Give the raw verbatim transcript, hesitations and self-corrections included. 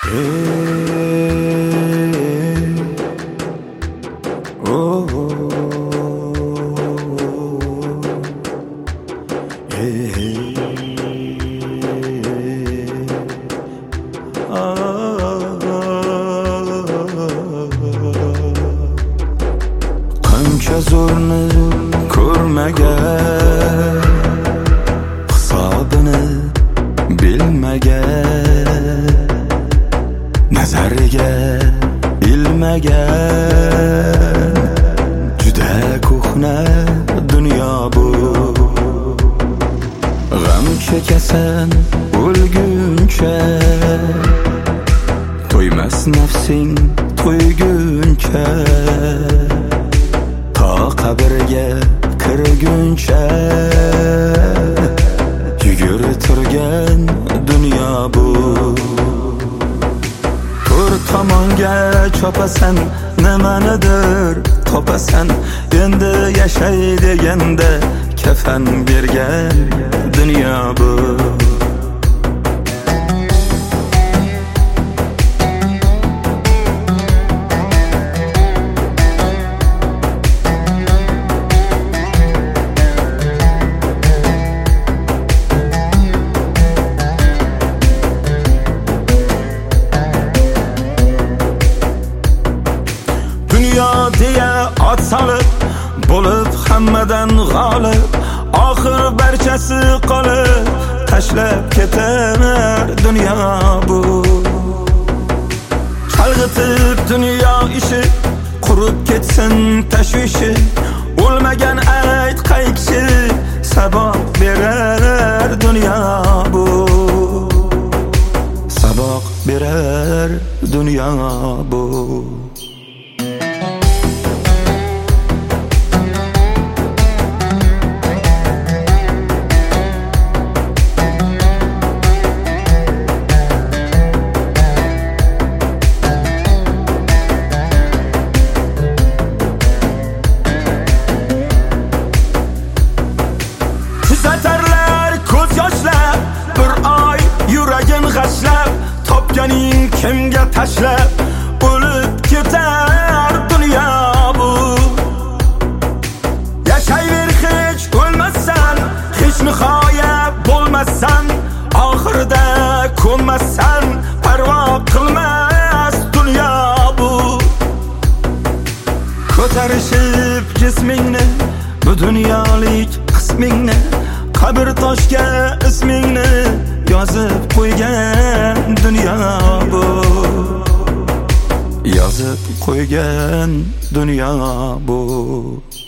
Qancha zo'rni ko'rmagan, hisobini bilmagan, nazariga ilmagan, juda ko'hna dunyo bu. G'am chekasan o'lguncha, to'ymas nafsing to'yguncha, to qabrga kirguncha yugur turgan dunyo bu. To'rt tomonga chopasan, nimanidir topasan, endi yashay deganda kafan bergan dunyo bu. Dunyo deya ot solib, bo'lib hammadan g'olib, oxir barchasi qolib, tashlab ketar dunyo bu. Chalg'itib dunyo ishi, qurib ketsin tashvishi, o'lmagan ayt qay kishi saboq berar dunyo bu. Saboq berar dunyo bu. Kuzatarlar ko'z yoshlar, bir oy yuragin g'ashlab, topganing kimga tashlab, o'lib ketar dunyo bu. Yashayver hech o'lmassan, hech nihoya bo'lmassan, oxirida ko'nmassan, parvo qilmas dunyo bu. Ko'tarishib jismingni, bu dunyolik qismingni, qabr toshga ismingni yozib qo'ygan dunyo bu. Yozib qo'ygan dunyo bu.